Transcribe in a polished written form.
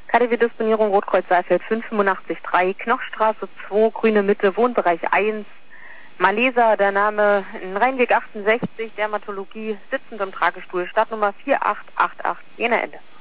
KDW-Disponierung Rotkreuz Saalfeld 585-3, Knochstraße 2, Grüne Mitte, Wohnbereich 1, Malesa, der Name Rheinweg 68, Dermatologie, sitzend im Tragestuhl, Startnummer 4888, Jena Ende.